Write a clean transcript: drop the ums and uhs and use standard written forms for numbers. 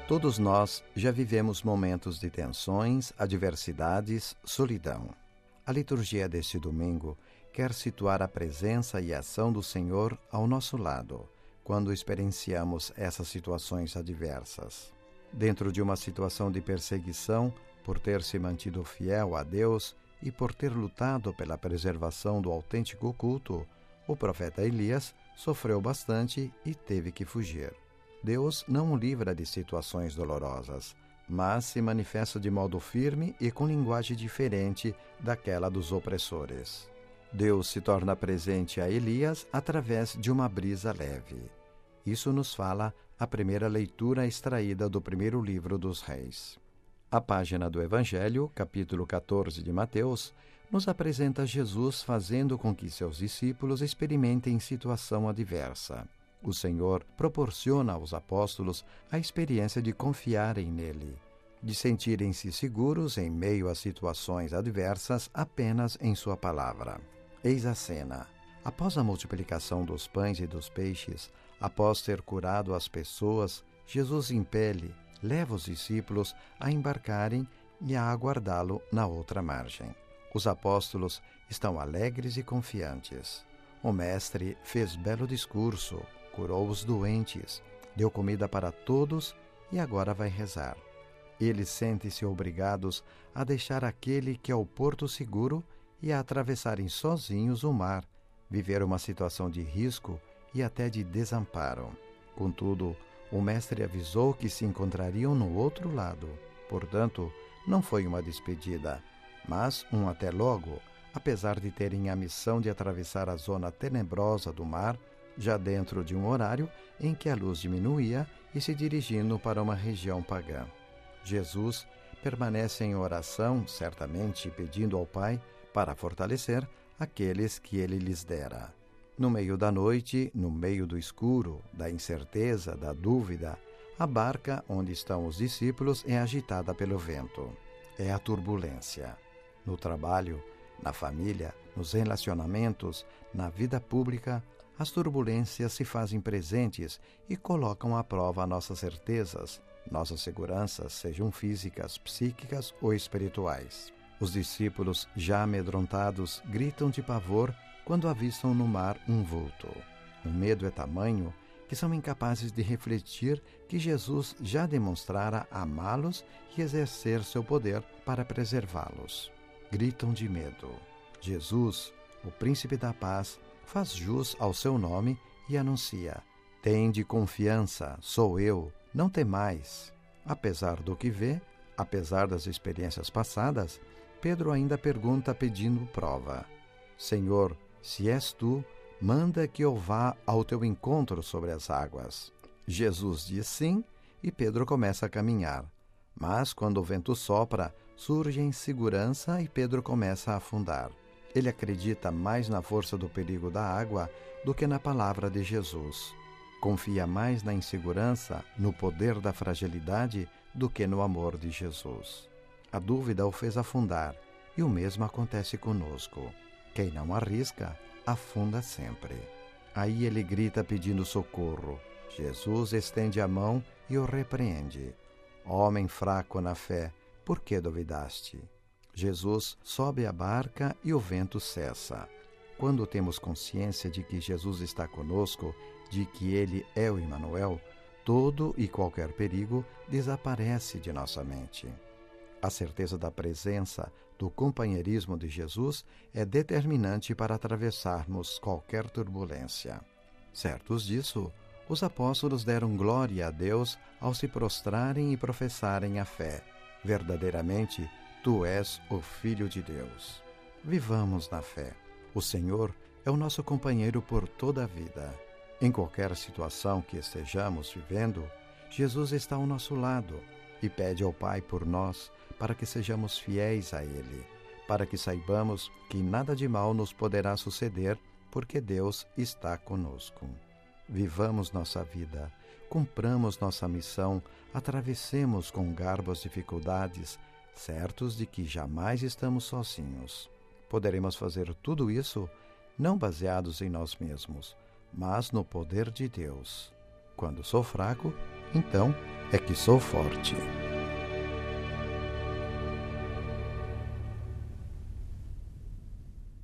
Todos nós já vivemos momentos de tensões, adversidades, solidão. A liturgia deste domingo quer situar a presença e a ação do Senhor ao nosso lado, quando experienciamos essas situações adversas. Dentro de uma situação de perseguição, por ter se mantido fiel a Deus e por ter lutado pela preservação do autêntico culto, o profeta Elias sofreu bastante e teve que fugir. Deus não o livra de situações dolorosas, mas se manifesta de modo firme e com linguagem diferente daquela dos opressores. Deus se torna presente a Elias através de uma brisa leve. Isso nos fala a primeira leitura extraída do primeiro livro dos Reis. A página do Evangelho, capítulo 14 de Mateus, nos apresenta Jesus fazendo com que seus discípulos experimentem situação adversa. O Senhor proporciona aos apóstolos a experiência de confiarem nele, de sentirem-se seguros em meio a situações adversas apenas em sua palavra. Eis a cena. Após a multiplicação dos pães e dos peixes, após ter curado as pessoas, Jesus impele, leva os discípulos a embarcarem e a aguardá-lo na outra margem. Os apóstolos estão alegres e confiantes. O Mestre fez belo discurso, curou os doentes, deu comida para todos e agora vai rezar. Eles sentem-se obrigados a deixar aquele que é o porto seguro e a atravessarem sozinhos o mar, viver uma situação de risco e até de desamparo. Contudo, o Mestre avisou que se encontrariam no outro lado. Portanto, não foi uma despedida, mas um até logo, apesar de terem a missão de atravessar a zona tenebrosa do mar, já dentro de um horário em que a luz diminuía e se dirigindo para uma região pagã. Jesus permanece em oração, certamente pedindo ao Pai para fortalecer aqueles que ele lhes dera. No meio da noite, no meio do escuro, da incerteza, da dúvida, a barca onde estão os discípulos é agitada pelo vento. É a turbulência. No trabalho, na família, nos relacionamentos, na vida pública, as turbulências se fazem presentes e colocam à prova nossas certezas, nossas seguranças, sejam físicas, psíquicas ou espirituais. Os discípulos, já amedrontados, gritam de pavor quando avistam no mar um vulto. O medo é tamanho que são incapazes de refletir que Jesus já demonstrara amá-los e exercer seu poder para preservá-los. Gritam de medo. Jesus, o Príncipe da Paz, faz jus ao seu nome e anuncia: tende confiança, sou eu, não temais. Apesar do que vê, apesar das experiências passadas, Pedro ainda pergunta pedindo prova: Senhor, se és tu, manda que eu vá ao teu encontro sobre as águas. Jesus diz sim e Pedro começa a caminhar. Mas quando o vento sopra, surge a insegurança e Pedro começa a afundar. Ele acredita mais na força do perigo da água do que na palavra de Jesus. Confia mais na insegurança, no poder da fragilidade, do que no amor de Jesus. A dúvida o fez afundar, e o mesmo acontece conosco. Quem não arrisca, afunda sempre. Aí ele grita pedindo socorro. Jesus estende a mão e o repreende. Homem fraco na fé, por que duvidaste? Jesus sobe a barca e o vento cessa. Quando temos consciência de que Jesus está conosco, de que Ele é o Emmanuel, todo e qualquer perigo desaparece de nossa mente. A certeza da presença, do companheirismo de Jesus é determinante para atravessarmos qualquer turbulência. Certos disso, os apóstolos deram glória a Deus ao se prostrarem e professarem a fé. Verdadeiramente, Tu és o Filho de Deus. Vivamos na fé. O Senhor é o nosso companheiro por toda a vida. Em qualquer situação que estejamos vivendo, Jesus está ao nosso lado e pede ao Pai por nós para que sejamos fiéis a Ele, para que saibamos que nada de mal nos poderá suceder, porque Deus está conosco. Vivamos nossa vida, cumpramos nossa missão, atravessemos com garbo as dificuldades, certos de que jamais estamos sozinhos. Poderemos fazer tudo isso não baseados em nós mesmos, mas no poder de Deus. Quando sou fraco, então é que sou forte.